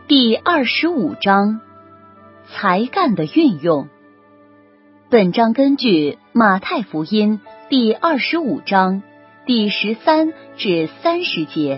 第25章，才干的运用。本章根据马太福音第25章第13至30节。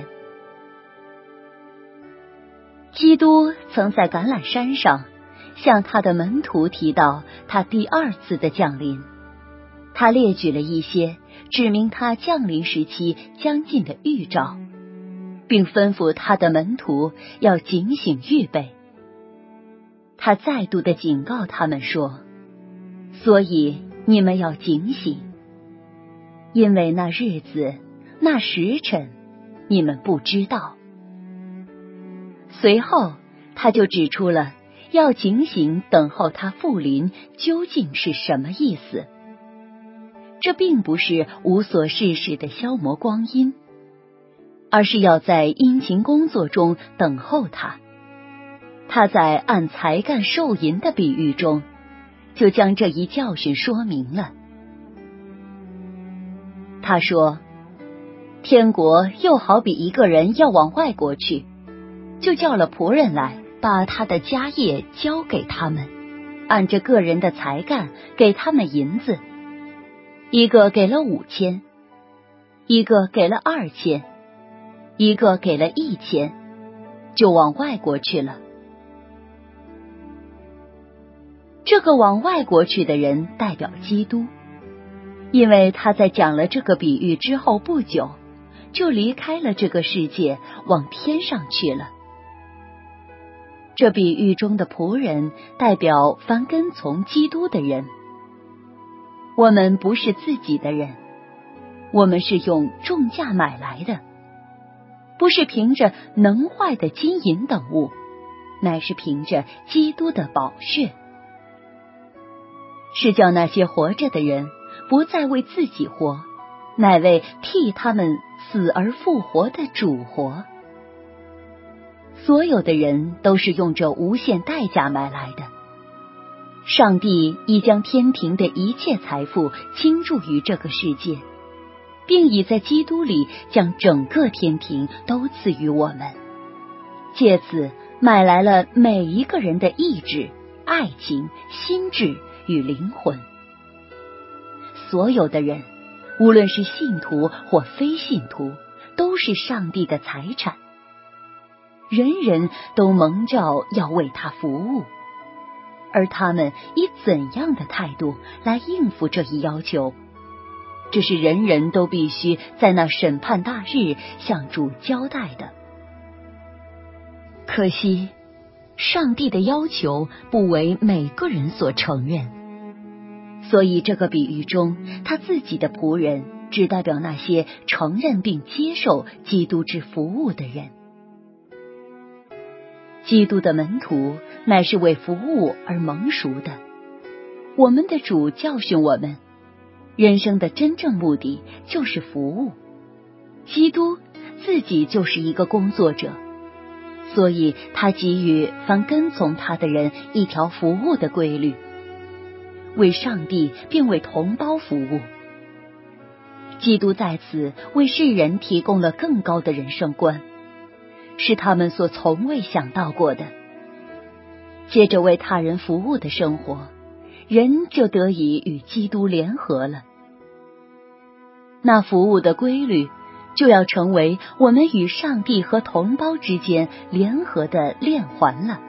基督曾在橄榄山上向他的门徒提到他第二次的降临，他列举了一些指明他降临时期将近的预兆，并吩咐他的门徒要警醒预备。他再度地警告他们说，所以你们要警醒，因为那日子那时辰你们不知道。随后他就指出了要警醒等候他复临究竟是什么意思。这并不是无所事事的消磨光阴，而是要在殷勤工作中等候他。他在按才干受银的比喻中，就将这一教训说明了。他说，天国又好比一个人要往外国去，就叫了仆人来，把他的家业交给他们，按着个人的才干给他们银子，一个给了5000，一个给了2000，一个给了1000，就往外国去了。这个往外国去的人代表基督，因为他在讲了这个比喻之后不久，就离开了这个世界，往天上去了。这比喻中的仆人代表凡跟从基督的人。我们不是自己的人，我们是用重价买来的，不是凭着能坏的金银等物，乃是凭着基督的宝血，是叫那些活着的人不再为自己活，乃为替他们死而复活的主活。所有的人都是用这无限代价买来的。上帝已将天庭的一切财富倾注于这个世界，并已在基督里将整个天庭都赐予我们，借此买来了每一个人的意志、爱情、心智与灵魂。所有的人，无论是信徒或非信徒，都是上帝的财产。人人都蒙召要为他服务，而他们以怎样的态度来应付这一要求，这是人人都必须在那审判大日向主交代的。可惜上帝的要求不为每个人所承认，所以这个比喻中他自己的仆人只代表那些承认并接受基督之服务的人。基督的门徒乃是为服务而蒙赎的。我们的主教训我们，人生的真正目的就是服务。基督自己就是一个工作者，所以他给予凡跟从他的人一条服务的规律，为上帝并为同胞服务。基督在此为世人提供了更高的人生观，是他们所从未想到过的。接着为他人服务的生活，人就得以与基督联合了。那服务的规律就要成为我们与上帝和同胞之间联合的链环了。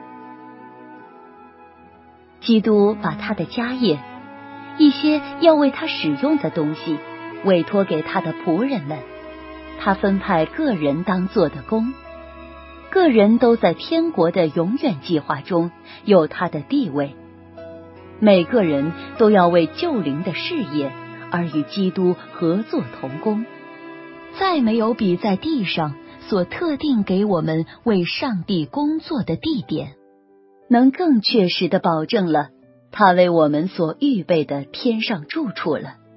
基督把他的家业，一些要为他使用的东西，委托给他的仆人们，他分派个人当做的工，个人都在天国的永远计划中有他的地位，每个人都要为救灵的事业而与基督合作同工。再没有比在地上所特定给我们为上帝工作的地点，能更确实地保证了他为我们所预备的天上住处了。